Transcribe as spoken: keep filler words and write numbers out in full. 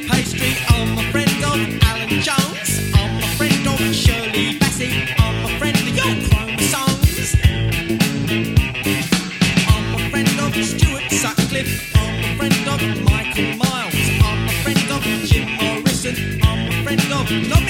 Pastry. I'm a friend of Alan Jones. I'm a friend of Shirley Bassey. I'm a friend of your chromosomes. I'm a friend of Stuart Sutcliffe. I'm a friend of Michael Miles. I'm a friend of Jim Morrison. I'm a friend of Nobby